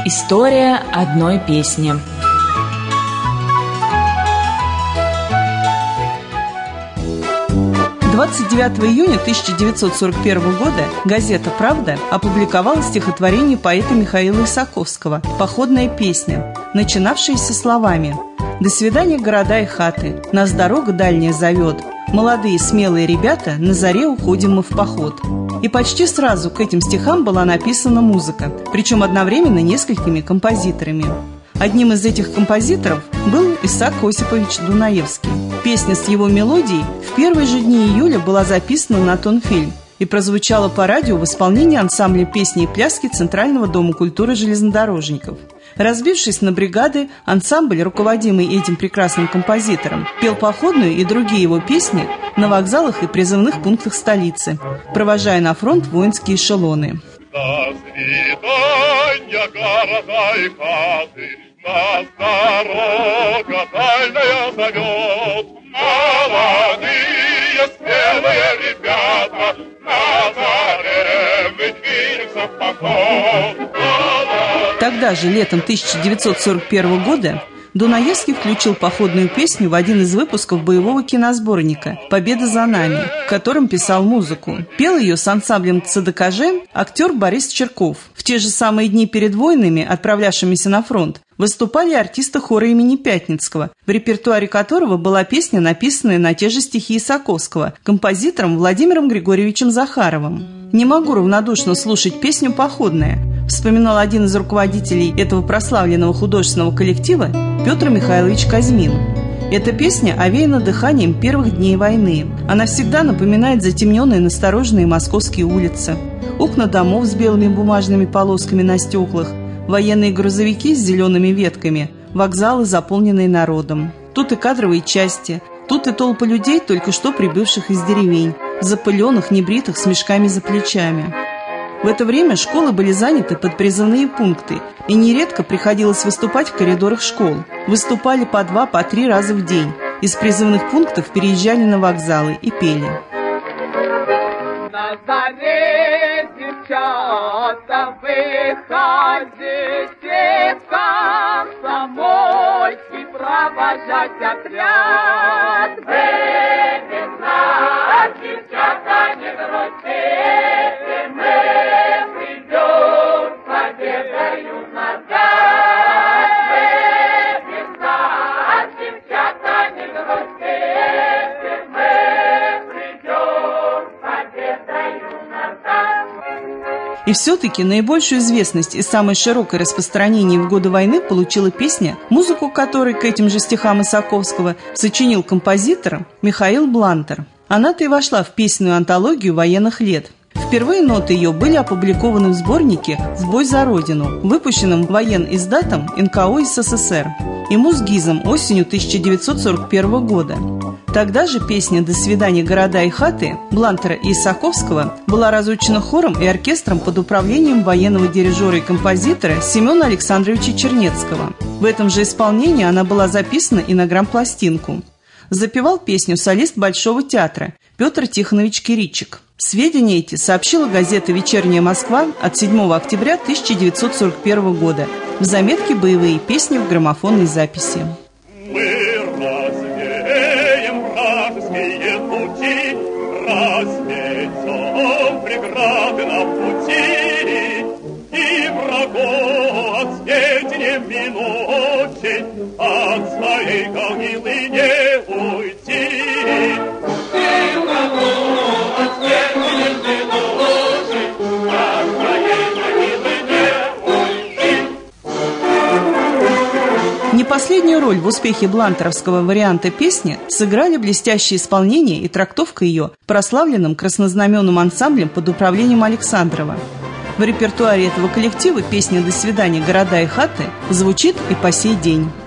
История одной песни. июня 1941 года газета «Правда» опубликовала стихотворение поэта Михаила Исаковского «Походная песня», начинавшаяся словами: «До свидания, города и хаты, нас дорога дальняя зовет, молодые смелые ребята, на заре уходим мы в поход». И почти сразу к этим стихам была написана музыка, причем одновременно несколькими композиторами. Одним из этих композиторов был Исаак Осипович Дунаевский. Песня с его мелодией в первые же дни июля была записана на тонфильм и прозвучала по радио в исполнении ансамбля песни и пляски Центрального дома культуры железнодорожников. Разбившись на бригады, ансамбль, руководимый этим прекрасным композитором, пел походную и другие его песни на вокзалах и призывных пунктах столицы, провожая на фронт воинские эшелоны. До свидания, города и хаты, нас дорога дальняя зовет. Молодые, смелые ребята, на заре мы двинемся в поход. Тогда же, летом 1941 года, Дунаевский включил походную песню в один из выпусков боевого киносборника «Победа за нами», в котором писал музыку. Пел ее с ансамблем ЦДКЖ актер Борис Черков. В те же самые дни перед войнами, отправлявшимися на фронт, выступали артисты хора имени Пятницкого, в репертуаре которого была песня, написанная на те же стихи Исаковского, композитором Владимиром Григорьевичем Захаровым. «Не могу равнодушно слушать песню «Походная», вспоминал один из руководителей этого прославленного художественного коллектива Петр Михайлович Казьмин. Эта песня овеяна дыханием первых дней войны. Она всегда напоминает затемненные настороженные московские улицы, окна домов с белыми бумажными полосками на стеклах, военные грузовики с зелеными ветками, вокзалы, заполненные народом. Тут и кадровые части, тут и толпы людей, только что прибывших из деревень, запыленных, небритых, с мешками за плечами. В это время школы были заняты под призывные пункты, и нередко приходилось выступать в коридорах школ. Выступали по 2, по 3 раза в день. Из призывных пунктов переезжали на вокзалы и пели. На заре, девчата, выходите в Комсомольский провожать отряд. Вы без нас, девчата, не грустите, мы придем с победою назад. Вы без нас, девчата, не грустите, мы придем с победою назад. И все-таки наибольшую известность и самое широкое распространение в годы войны получила песня, музыку которой к этим же стихам Исаковского сочинил композитор Михаил Блантер. Она-то и вошла в песенную антологию военных лет. Впервые ноты ее были опубликованы в сборнике «В бой за Родину», выпущенном воен-издатом НКО СССР и Мосгизом осенью 1941 года. Тогда же песня «До свидания, города и хаты» Блантера и Исаковского была разучена хором и оркестром под управлением военного дирижера и композитора Семена Александровича Чернецкого. В этом же исполнении она была записана и на грампластинку. Запевал песню солист Большого театра Петр Тихонович Киричек. Сведения эти сообщила газета «Вечерняя Москва» от 7 октября 1941 года в заметке «Боевые песни» в граммофонной записи. Мы развеем вражеские пути, разметем преграды на пути, и врагов от сведения минуте от своей могилы не уйти. И врагов от сведения минуте от своей могилы не уйти. Не последнюю роль в успехе блантеровского варианта песни сыграли блестящее исполнение и трактовка ее прославленным краснознаменным ансамблем под управлением Александрова. В репертуаре этого коллектива песня «До свидания, города и хаты» звучит и по сей день.